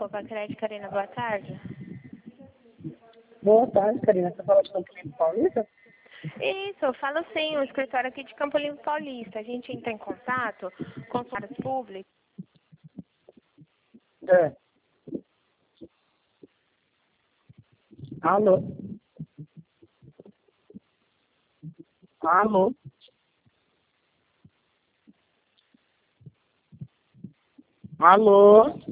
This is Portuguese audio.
Copacred, Karina, boa tarde. Boa tarde, Karina. Você fala de Campo Limpo Paulista? Isso, eu falo sim, o escritório aqui de Campo Limpo Paulista. A gente entra em contato com os funcionários públicos. É. Alô? Alô? Alô?